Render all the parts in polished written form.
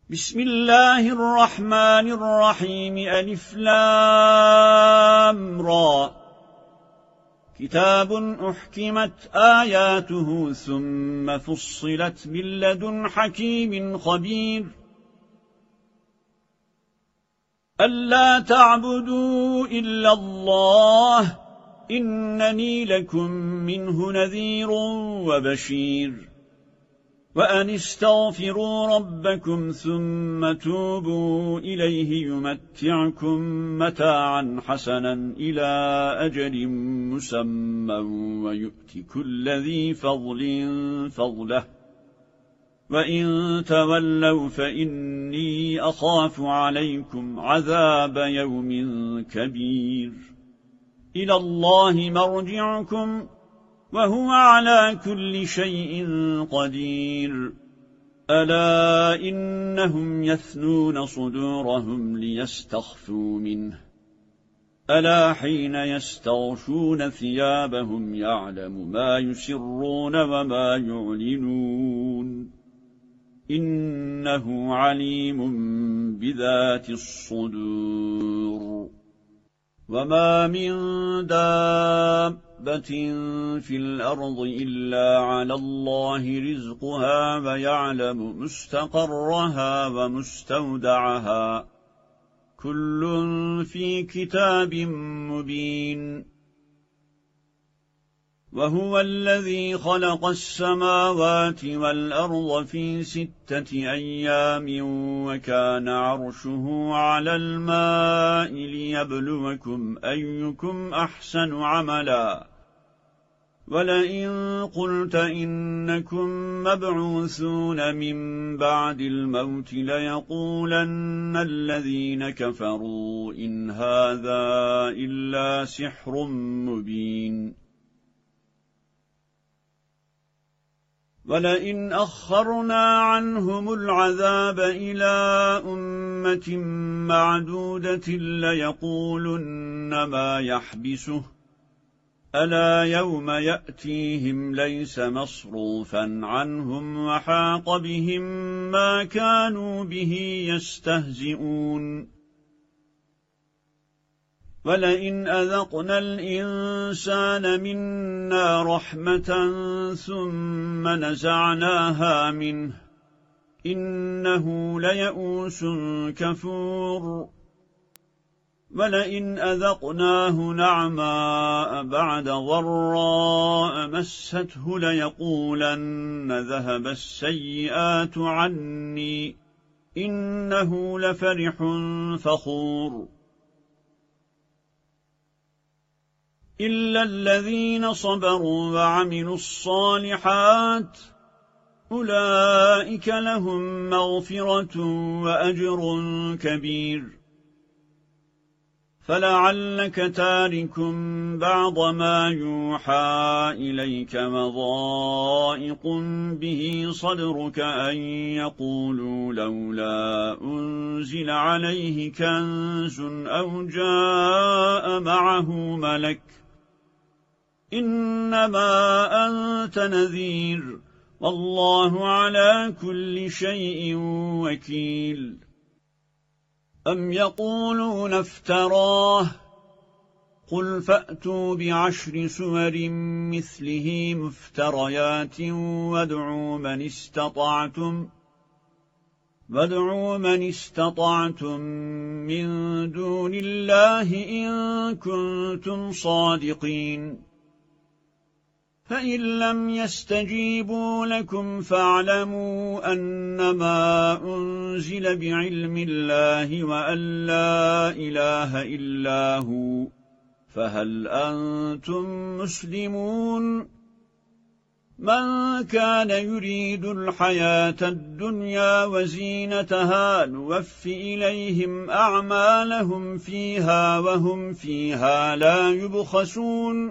بسم الله الرحمن الرحيم ألف لام را كتاب أحكمت آياته ثم فصلت من لدن حكيم خبير ألا تعبدوا إلا الله إنني لكم منه نذير وبشير وأن استغفروا ربكم ثم توبوا إليه يمتعكم متاعا حسنا إلى أجل مسمى ويؤتي كل ذي فضل فضله وإن تولوا فإني أخاف عليكم عذاب يوم كبير إلى الله مرجعكم وهو على كل شيء قدير ألا إنهم يثنون صدورهم ليستخفوا منه ألا حين يستغشون ثيابهم يعلم ما يسرون وما يعلنون إنه عليم بذات الصدور وما من دابة في الأرض إلا على الله رزقها ويعلم مستقرها ومستودعها كل في كتاب مبين وهو الذي خلق السماوات والأرض في 6 أيام وكان عرشه على الماء ليبلوكم أيكم أحسن عملا ولئن قلت إنكم مبعوثون من بعد الموت ليقولن الذين كفروا إن هذا إلا سحر مبين ولئن أخرنا عنهم العذاب إلى أمة معدودة ليقولن ما يحبسه ألا يوم يأتيهم ليس مصروفا عنهم وحاق بهم ما كانوا به يستهزئون ولئن أذقنا الإنسان منا رحمة ثم نزعناها منه إنه ليئوس كفور ولئن أذقناه نعماء بعد ضراء مسته ليقولن ذهب السيئات عني إنه لفرح فخور إلا الذين صبروا وعملوا الصالحات أولئك لهم مغفرة وأجر كبير فلعلك تارك بعض ما يوحى إليك وضائق به صدرك أن يقولوا لولا أنزل عليه كنز أو جاء معه ملك إنما أنت نذير والله على كل شيء وكيل أم يقولون افتراه قل فأتوا ب10 سور مثله مفتريات وادعوا من استطعتم من دون الله إن كنتم صادقين فإن لم يستجيبوا لكم فاعلموا أنما أنزل بعلم الله وأن لا إله إلا هو فهل أنتم مسلمون من كان يريد الحياة الدنيا وزينتها نوف إليهم أعمالهم فيها وهم فيها لا يبخسون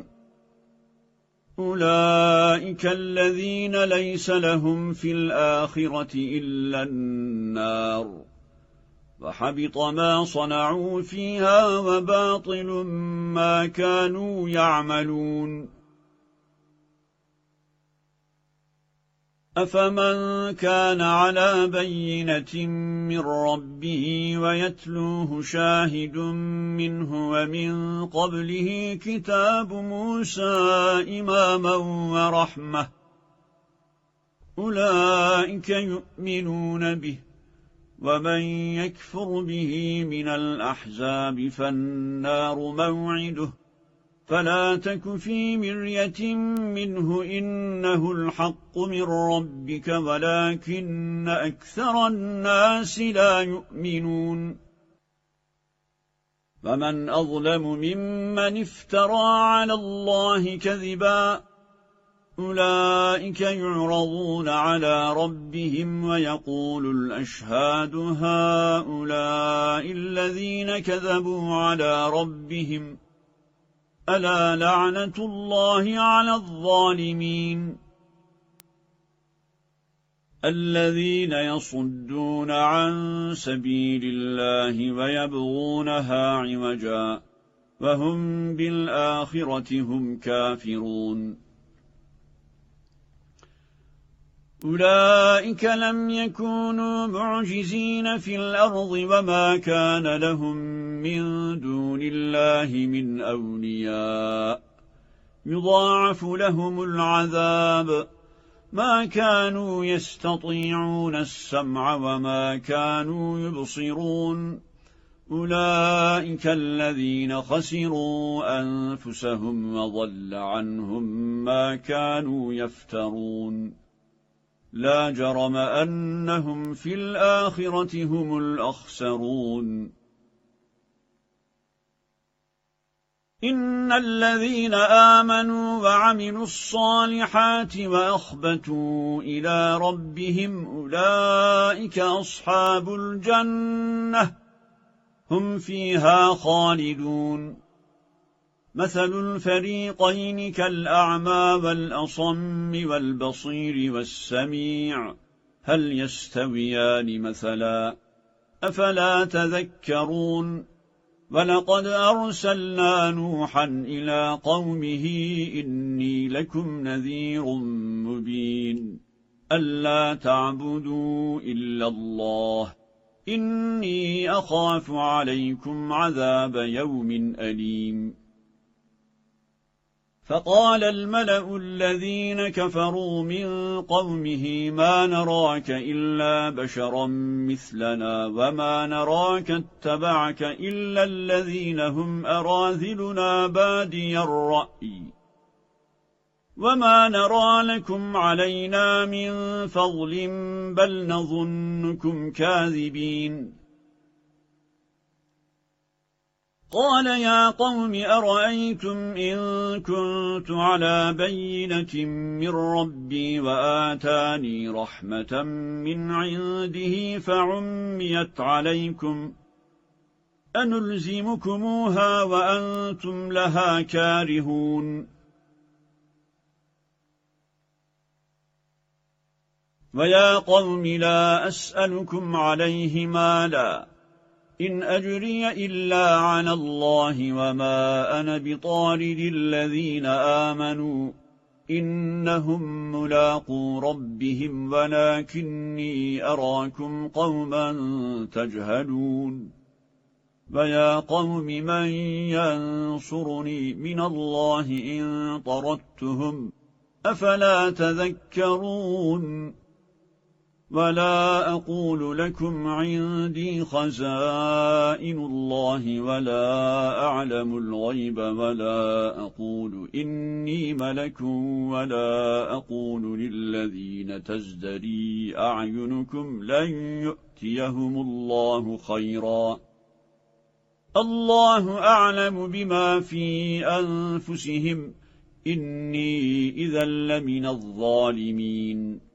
أولئك الذين ليس لهم في الآخرة إلا النار وحبط ما صنعوا فيها وباطل ما كانوا يعملون أفمن كان على بينة من ربه ويتلوه شاهد منه ومن قبله كتاب موسى إماما ورحمة أولئك يؤمنون به ومن يكفر به من الأحزاب فالنار موعده فلا تك في مرية منه إنه الحق من ربك ولكن أكثر الناس لا يؤمنون فمن أظلم ممن افترى على الله كذبا أولئك يعرضون على ربهم ويقول الأشهاد هؤلاء الذين كذبوا على ربهم ألا لعنة الله على الظالمين الذين يصدون عن سبيل الله ويبغونها عوجا وهم بالآخرة هم كافرون أولئك لم يكونوا معجزين في الأرض وما كان لهم من دون الله من أولياء يضاعف لهم العذاب ما كانوا يستطيعون السمع وما كانوا يبصرون أولئك الذين خسروا أنفسهم وضل عنهم ما كانوا يفترون لا جرم أنهم في الآخرة هم الأخسرون إن الذين آمنوا وعملوا الصالحات وأخبتوا إلى ربهم أولئك أصحاب الجنة هم فيها خالدون مثل الفريقين كالأعمى والأصم والبصير والسميع هل يستويان مثلا أفلا تذكرون ولقد أرسلنا نوحا إلى قومه إني لكم نذير مبين ألا تعبدوا إلا الله إني أخاف عليكم عذاب يوم أليم فقال الملأ الذين كفروا من قومه ما نراك إلا بشرا مثلنا وما نراك اتبعك إلا الذين هم أراذلنا بادي الرأي وما نرى لكم علينا من فضل بل نظنكم كاذبين قال يا قوم أرأيتم إن كنت على بينة من ربي وآتاني رحمة من عنده فعميت عليكم أنلزمكموها وأنتم لها كارهون ويا قوم لا أسألكم عليه مالا إن أجري إلا على الله وما أنا بطارد الذين آمنوا إنهم ملاقو ربهم ولكني أراكم قوما تجهلون ويا قوم من ينصرني من الله إن طردتهم أفلا تذكرون ولا أقول لكم عندي خزائن الله ولا أعلم الغيب ولا أقول إني ملك ولا أقول للذين تزدري أعينكم لن يؤتيهم الله خيرا الله أعلم بما في أنفسهم إني إذا لمن الظالمين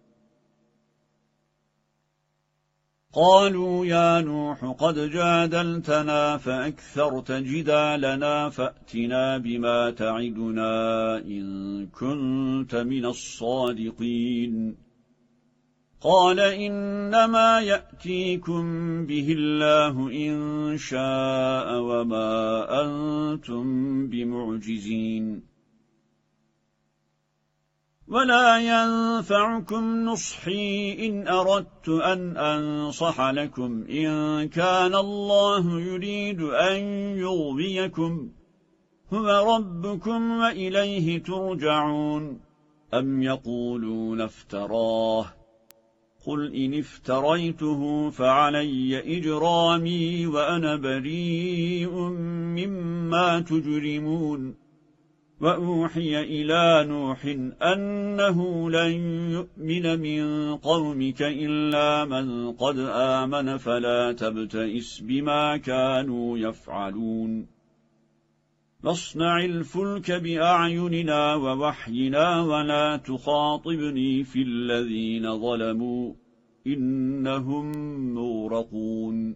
قالوا يا نوح قد جادلتنا فأكثرت جدالنا فأتنا بما تعدنا إن كنت من الصادقين قال إنما يأتيكم به الله إن شاء وما أنتم بمعجزين ولا ينفعكم نصحي إن أردت أن أنصح لكم إن كان الله يريد أن يغويكم هو ربكم وإليه ترجعون أم يقولون افتراه قل إن افتريته فعلي إجرامي وأنا بريء مما تجرمون وأوحي إلى نوح أنه لن يؤمن من قومك إلا من قد آمن فلا تبتئس بما كانوا يفعلون واصنع الفلك بأعيننا ووحينا ولا تخاطبني في الذين ظلموا إنهم مغرقون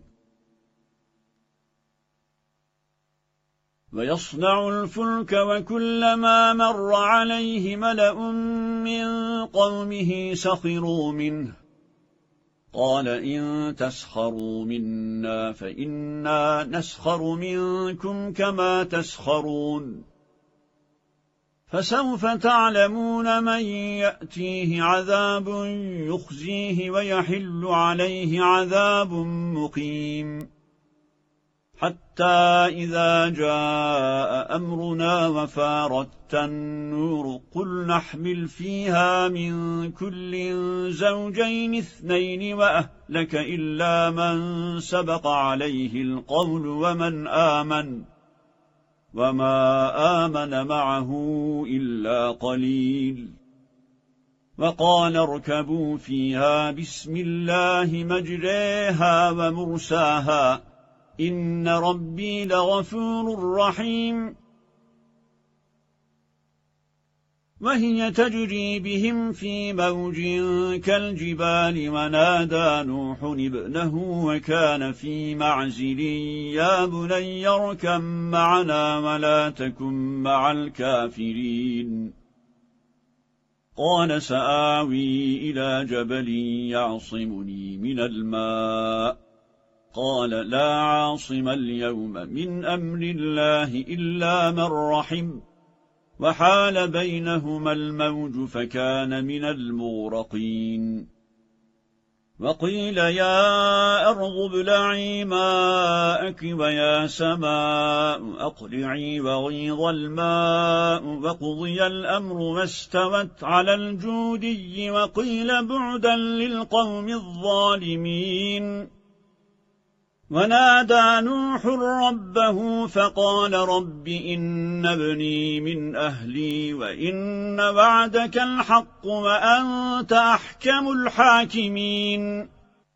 ويصنع الفلك وكلما مر عليه ملأ من قومه سخروا منه قال إن تسخروا منا فإنا نسخر منكم كما تسخرون فسوف تعلمون من يأتيه عذاب يخزيه ويحل عليه عذاب مقيم حتى إذا جاء أمرنا وفارت النور قل نحمل فيها من كل زوجين اثنين وأهلك إلا من سبق عليه القول ومن آمن وما آمن معه إلا قليل وقال اركبوا فيها بسم الله مجريها ومرساها إن ربي لغفور رحيم وهي تجري بهم في موج كالجبال ونادى نوح ابنه وكان في معزل يا بني اركب معنا ولا تكن مع الكافرين قال سآوي إلى جبل يعصمني من الماء قال لا عاصم اليوم من أمر الله إلا من رحم وحال بينهما الموج فكان من المغرقين وقيل يا أرض ابلعي ماءك ويا سماء أقلعي وغيض الماء وقضي الأمر واستوت على الجودي وقيل بعدا للقوم الظالمين ونادى نوح ربه فقال رب إن ابني من أهلي وإن وعدك الحق وأنت أحكم الحاكمين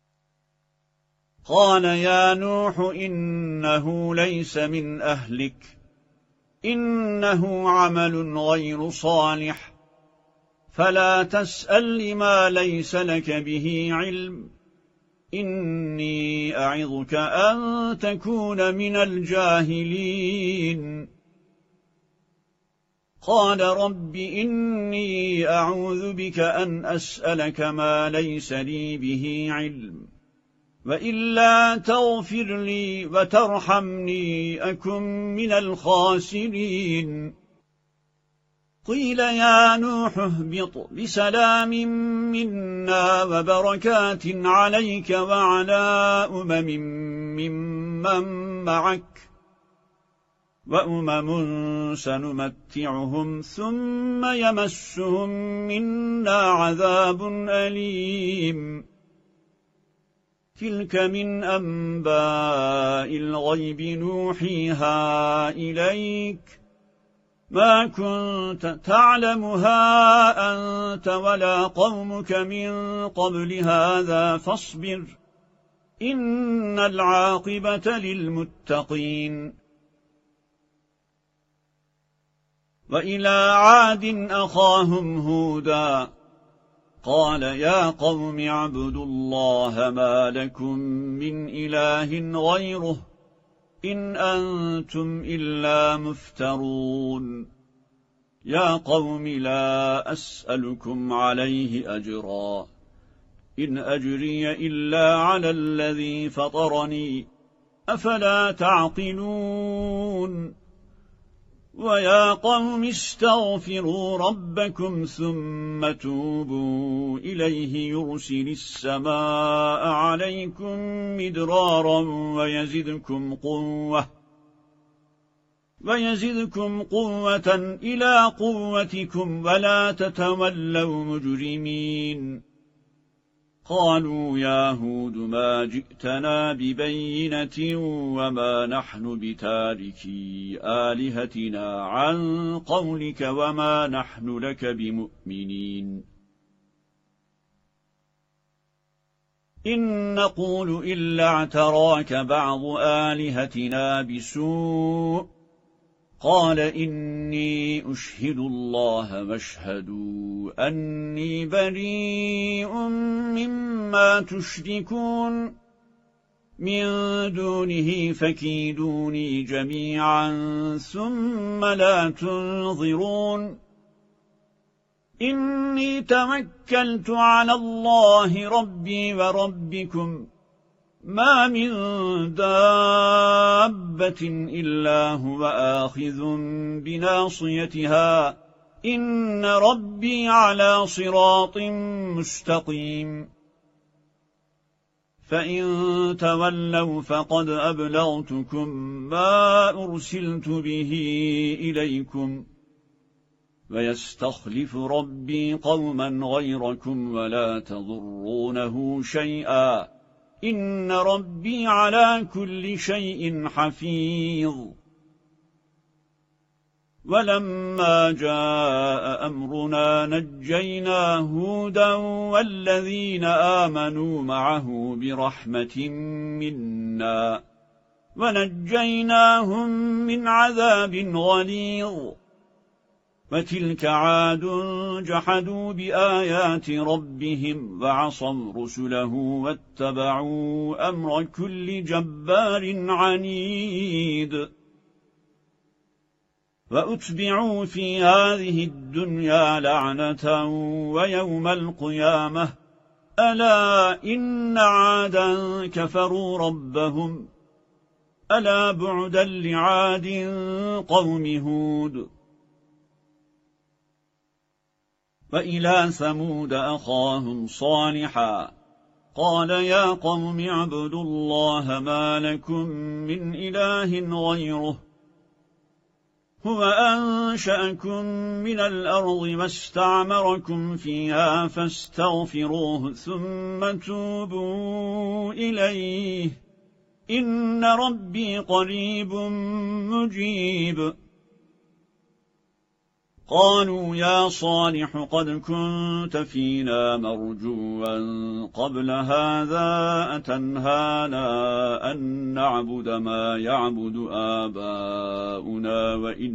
قال يا نوح إنه ليس من أهلك إنه عمل غير صالح فلا تسأل لما ليس لك به علم إني أعظك أن تكون من الجاهلين قال رب إني أعوذ بك أن أسألك ما ليس لي به علم وإلا تغفر لي وترحمني أكن من الخاسرين قيل يا نوح اهبط بسلام منا وبركات عليك وعلى ممن معك وأمم سنمتعهم ثم يمسهم منا عذاب أليم تلك من أنباء الغيب نوحيها إليك ما كنت تعلمها أنت ولا قومك من قبل هذا فاصبر إن العاقبة للمتقين وإلى عاد أخاهم هودا قال يا قوم اعبدوا الله ما لكم من إله غيره إن أنتم إلا مفترون يا قوم لا أسألكم عليه أجرا إن أجري إلا على الذي فطرني أفلا تعقلون ويا قوم استغفروا ربكم ثم توبوا إليه يرسل السماء عليكم مدرارا ويزدكم قوة إلى قوتكم ولا تتولوا مجرمين قالوا يا هود ما جئتنا ببينة وما نحن بتاركي آلهتنا عن قولك وما نحن لك بمؤمنين إن نقول إلا اعتراك بعض آلهتنا بسوء قال إني أشهد الله واشهدوا أني بريء مما تشركون من دونه فكيدوني جميعا ثم لا تنظرون إني توكلت على الله ربي وربكم ما من دابة إلا هو آخذ بناصيتها إن ربي على صراط مستقيم فإن تولوا فقد أبلغتكم ما أرسلت به إليكم ويستخلف ربي قوما غيركم ولا تضرونه شيئا إن ربي على كل شيء حفيظ ولما جاء أمرنا نجينا هودا والذين آمنوا معه برحمة منا ونجيناهم من عذاب غليظ وتلك عاد جحدوا بآيات ربهم وعصوا رسله واتبعوا أمر كل جبار عنيد وأتبعوا في هذه الدنيا لعنة ويوم القيامة ألا إن عادا كفروا ربهم ألا بعدا لعاد قوم هود وإلى ثمود أخاهم صالحا قال يا قوم اعبدوا الله ما لكم من إله غيره هو أنشأكم من الأرض واستعمركم فيها فاستغفروه ثم توبوا إليه إن ربي قريب مجيب قالوا يا صالح قد كنت فينا مرجوا قبل هذا أتنهانا أن نعبد ما يعبد آباؤنا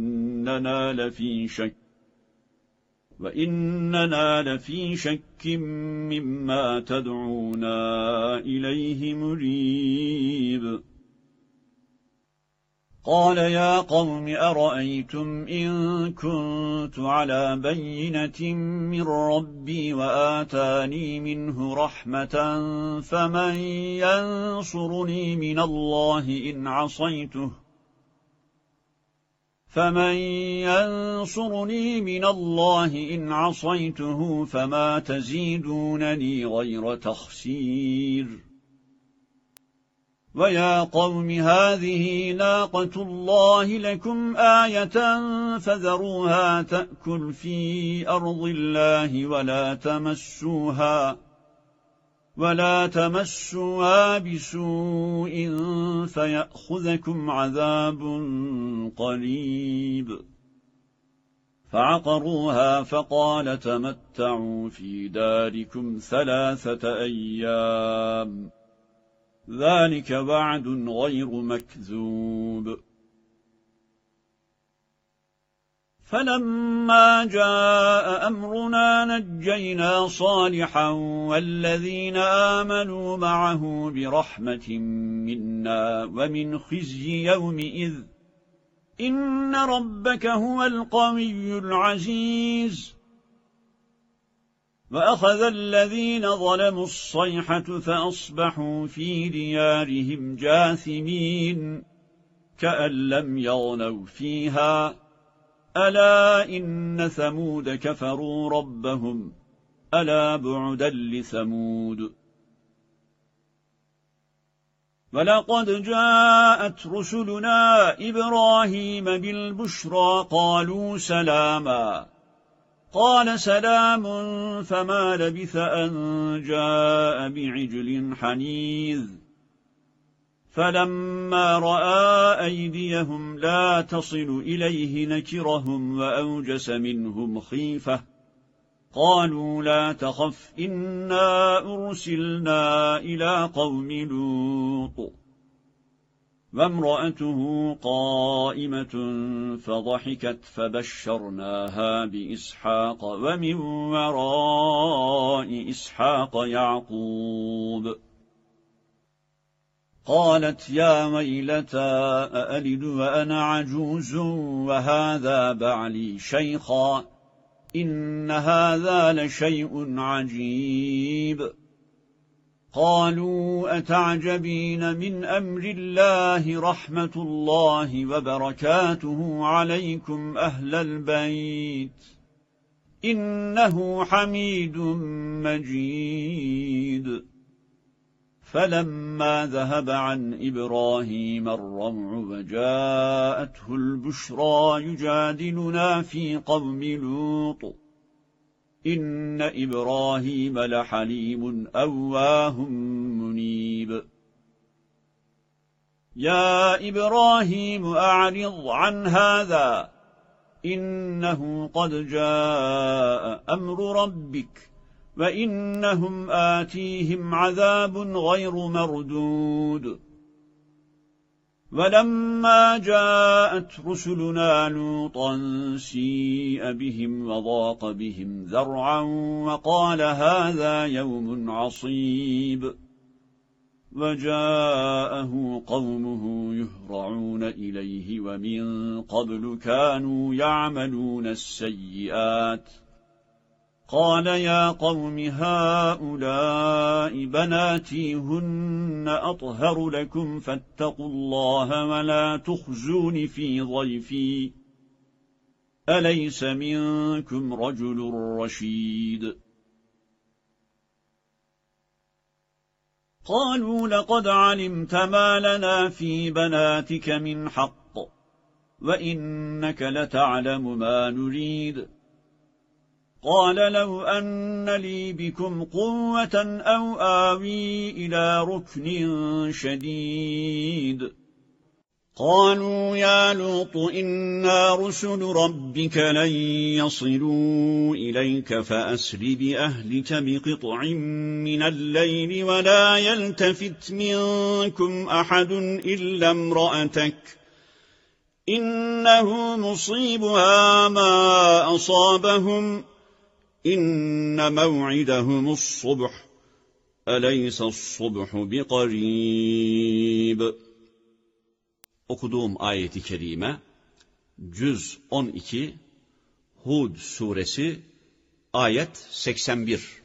وإننا لفي شك مما تدعونا إليه مريب قال يا قوم أرأيتم إن كنت على بينة من ربي وآتاني منه رحمة فمن ينصرني من الله إن عصيته فما تزيدونني غير تخسير ويا قوم هذه ناقة الله لكم آية فذروها تأكل في أرض الله ولا تمسوها بسوء فيأخذكم عذاب قريب فعقروها فقال تمتعوا في داركم 3 أيام ذلك وعد غير مكذوب فلما جاء أمرنا نجينا صالحا والذين آمنوا معه برحمة منا ومن خزي يومئذ إن ربك هو القوي العزيز وأخذ الذين ظلموا الصيحة فأصبحوا في ديارهم جاثمين كأن لم يغنوا فيها ألا إن ثمود كفروا ربهم ألا بعدا لثمود ولقد جاءت رسلنا إبراهيم بالبشرى قالوا سلاما قال سلام فما لبث أن جاء بعجل حنيذ فلما رأى أيديهم لا تصل إليه نكرهم وأوجس منهم خيفة قالوا لا تخف إنا أرسلنا إلى قوم لوط وامرأته قائمة فضحكت فبشرناها بإسحاق ومن وراء إسحاق يعقوب قالت يا ويلتى أألد وأنا عجوز وهذا بعلي شيخا إن هذا لشيء عجيب قالوا أتعجبين من أمر الله رحمة الله وبركاته عليكم أهل البيت إنه حميد مجيد فلما ذهب عن إبراهيم الروع وجاءته البشرى يجادلنا في قوم لوط إن إبراهيم لحليم أواه منيب يا إبراهيم أعرض عن هذا إنه قد جاء أمر ربك وإنهم آتيهم عذاب غير مردود ولما جاءت رسلنا لوطا سيء بهم وضاق بهم ذرعا وقال هذا يوم عصيب وجاءه قومه يهرعون إليه ومن قبل كانوا يعملون السيئات قال يا قوم هؤلاء بناتي هن أطهر لكم فاتقوا الله ولا تخزون في ضيفي أليس منكم رجل رشيد قالوا لقد علمت ما لنا في بناتك من حق وإنك لتعلم ما نريد قال لو أن لي بكم قوة أو آوي إلى ركن شديد قالوا يا لوط إنا رسل ربك لن يصلوا إليك فأسر بأهلك بقطع من الليل ولا يلتفت منكم أحد إلا امرأتك إنه مصيبها ما أصابهم إن موعدهم الصبح أليس الصبح بقريب. Okuduğum ayeti kerime Cüz 12 Hud suresi ayet 81.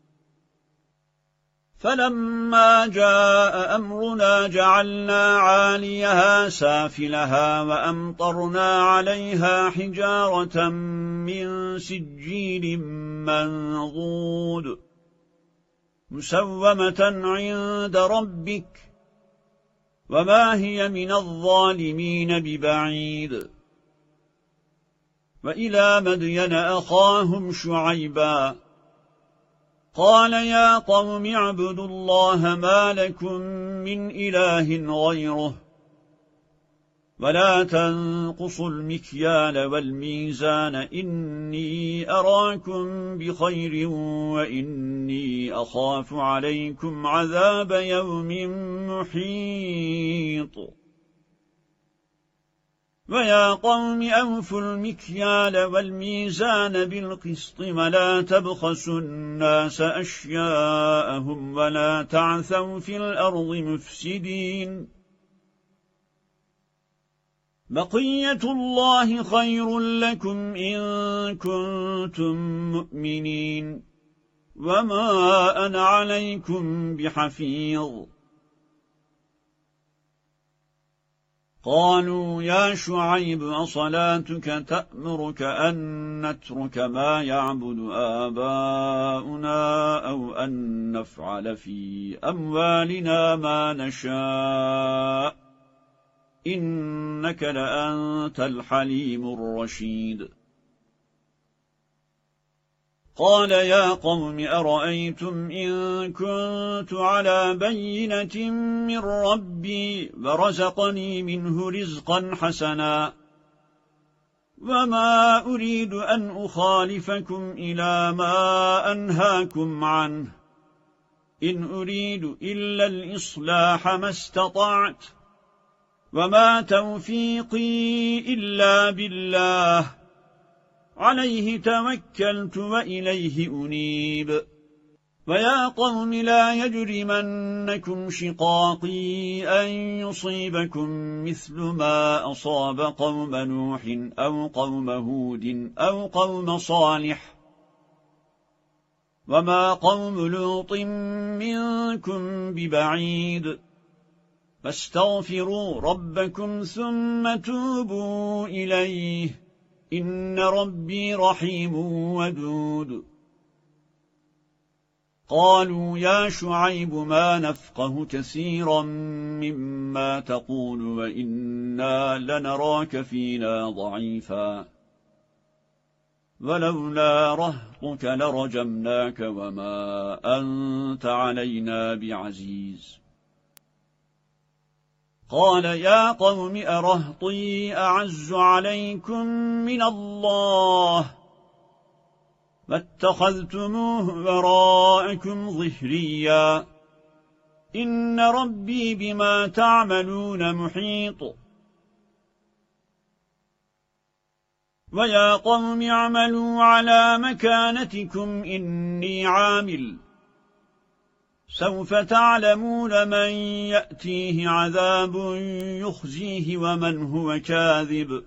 فَلَمَّا جَاءَ أَمْرُنَا جَعَلْنَا عَالِيَهَا سَافِلَهَا وَأَمْطَرْنَا عَلَيْهَا حِجَارَةً مِّن سِجِّيلٍ مَّنضُودٍ مُّسَوَّمَةً عِندَ رَبِّكَ وَمَا هِيَ مِنَ الظَّالِمِينَ بِبَعِيدٍ وَإِلَى مَدْيَنَ أَخَاهُمْ شُعَيْبًا قال يا قوم اعبدوا الله ما لكم من إله غيره ولا تنقصوا المكيال والميزان إني أراكم بخير وإني أخاف عليكم عذاب يوم محيط ويا قوم أوفوا المكيال والميزان بالقسط ولا تبخسوا الناس أشياءهم ولا تعثوا في الأرض مفسدين بقية الله خير لكم إن كنتم مؤمنين وما أنا عليكم بحفيظ قالوا يا شعيب أصلاتك تأمرك أن نترك ما يعبد آباؤنا أو أن نفعل في أموالنا ما نشاء إنك لأنت الحليم الرشيد قال يا قوم أرأيتم إن كنت على بينة من ربي ورزقني منه رزقا حسنا وما أريد أن أخالفكم إلى ما أنهاكم عنه إن أريد إلا الإصلاح ما استطعت وما توفيقي إلا بالله عليه توكلت وإليه أنيب ويا قوم لا يجرمنكم شقاقي أن يصيبكم مثل ما أصاب قوم نوح أو قوم هود أو قوم صالح وما قوم لوط منكم ببعيد فاستغفروا ربكم ثم توبوا إليه إن ربي رحيم ودود قالوا يا شعيب ما نفقه كثيرا مما تقول وإنا لنراك فينا ضعيفا ولولا رهطك لرجمناك وما أنت علينا بعزيز قال يا قوم أرهطي أعز عليكم من الله فاتخذتموه وراءكم ظهريا إن ربي بما تعملون محيط ويا قوم اعملوا على مكانتكم إني عامل سوف تعلمون من يأتيه عذاب يخزيه ومن هو كاذب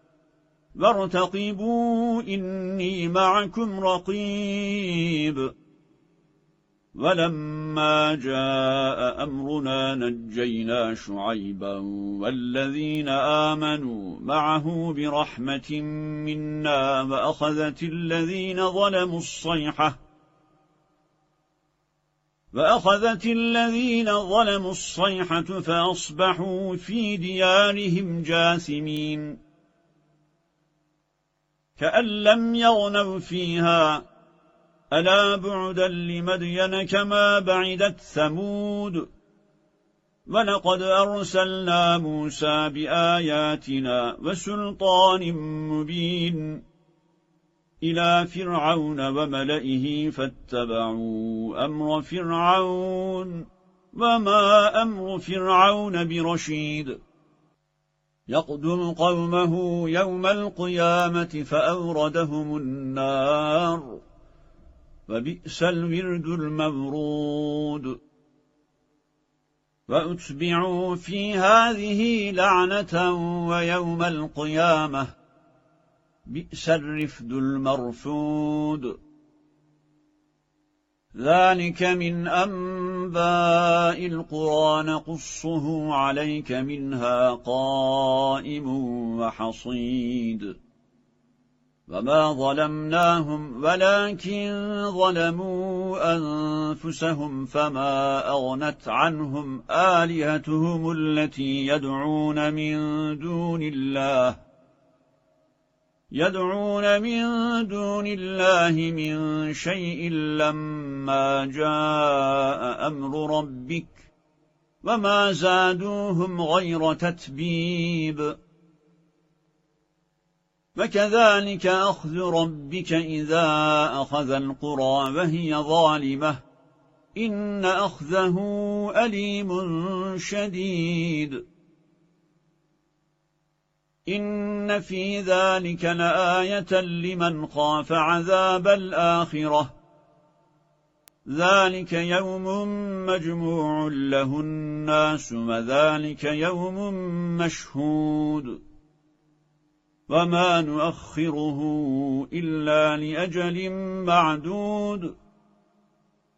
وارتقبوا إني معكم رقيب ولما جاء أمرنا نجينا شعيبا والذين آمنوا معه برحمة منا وأخذت الذين ظلموا الصيحة فأصبحوا في ديارهم جاثمين كأن لم يغنوا فيها ألا بعدا لمدين كما بعدت ثمود ولقد أرسلنا موسى بآياتنا وسلطان مبين إلى فرعون وملئه فاتبعوا أمر فرعون وما أمر فرعون برشيد يقدم قومه يوم القيامة فأوردهم النار وبئس الورد المورود وأتبعوا في هذه لعنة ويوم القيامة بئس الرفد المرفود ذلك من أنباء القرى نقصه عليك منها قائم وحصيد وما ظلمناهم ولكن ظلموا أنفسهم فما أغنت عنهم آلهتهم التي يدعون من دون الله من شيء لما جاء أمر ربك وما زادوهم غير تتبيب وكذلك أخذ ربك إذا أخذ القرى وهي ظالمة إن أخذه أليم شديد إن في ذلك لآية لمن خاف عذاب الآخرة ذلك يوم مجموع له الناس وذلك يوم مشهود وما نؤخره إلا لأجل معدود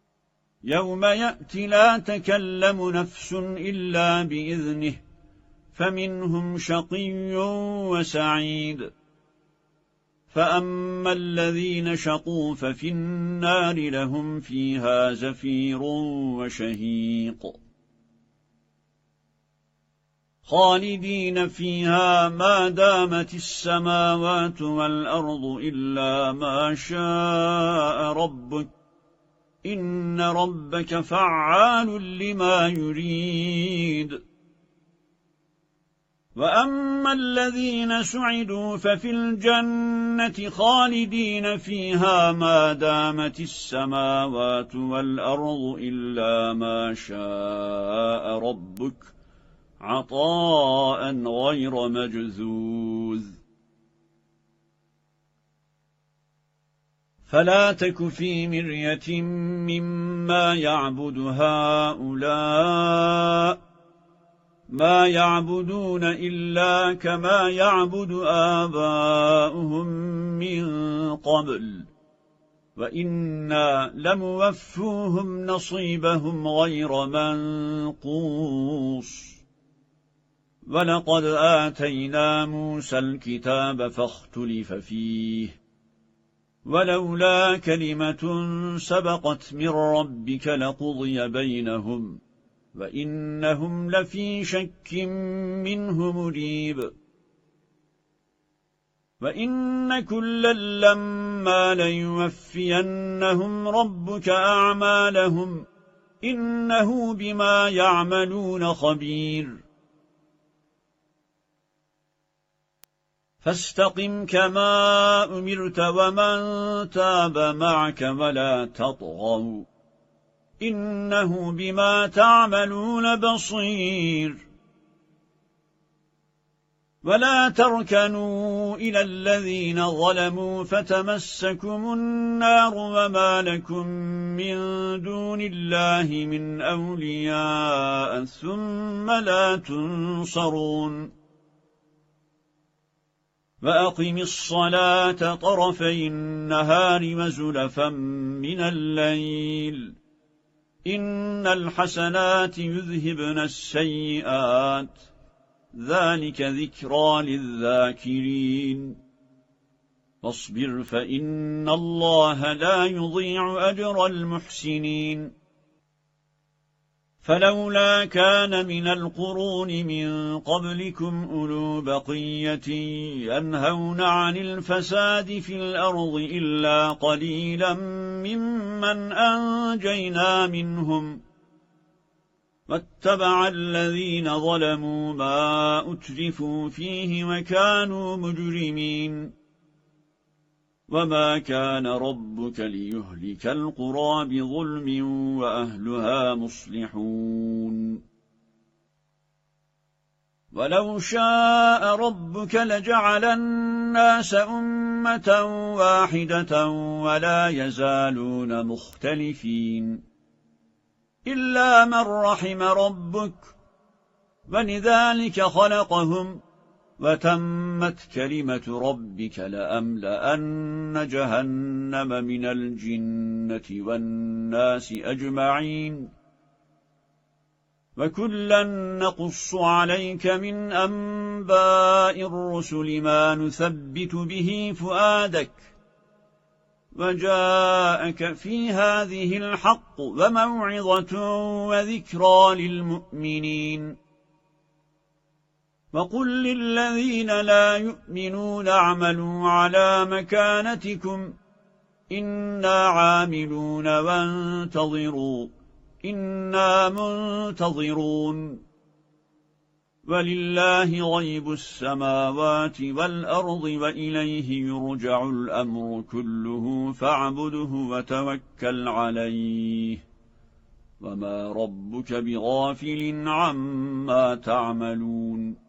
يوم يأتي لا تكلم نفس إلا بإذنه فمنهم شقي وسعيد فأما الذين شقوا ففي النار لهم فيها زفير وشهيق خالدين فيها ما دامت السماوات والأرض إلا ما شاء ربك إن ربك فعال لما يريد وأما الذين سعدوا ففي الجنة خالدين فيها ما دامت السماوات والأرض إلا ما شاء ربك عطاء غير مجذوذ فلا تك في مرية مما يعبد هؤلاء ما يعبدون إلا كما يعبد آباؤهم من قبل وإنا لموفوهم نصيبهم غير منقوص ولقد آتينا موسى الكتاب فاختلف فيه ولولا كلمة سبقت من ربك لقضي بينهم وإنهم لفي شك منه مريب وإن كلا لما ليوفينهم ربك أعمالهم إنه بما يعملون خبير فاستقم كما أمرت ومن تاب معك ولا تطغوا إنه بما تعملون بصير ولا تركنوا إلى الذين ظلموا فتمسكم النار وما لكم من دون الله من أولياء ثم لا تنصرون وأقم الصلاة طرفي النهار وزلفا من الليل إن الحسنات يذهبن السيئات ذلك ذكرى للذاكرين فاصبر فإن الله لا يضيع أجر المحسنين فلولا كان من القرون من قبلكم أولو بقية ينهون عن الفساد في الأرض إلا قليلا ممن أنجينا منهم واتبع الذين ظلموا ما أترفوا فيه وكانوا مجرمين وما كان ربك ليهلك القرى بظلم وأهلها مصلحون ولو شاء ربك لجعل الناس أمة واحدة ولا يزالون مختلفين إلا من رحم ربك ولذلك خلقهم وتمت كلمة ربك لأملأن جهنم من الجنة والناس أجمعين وكلا نقص عليك من أنباء الرسل ما نثبت به فؤادك وجاءك في هذه الحق وموعظة وذكرى للمؤمنين وقل للذين لا يؤمنون اعملوا على مكانتكم إنا عاملون وانتظروا إنا منتظرون ولله غيب السماوات والأرض وإليه يرجع الأمر كله فاعبده وتوكل عليه وما ربك بغافل عما تعملون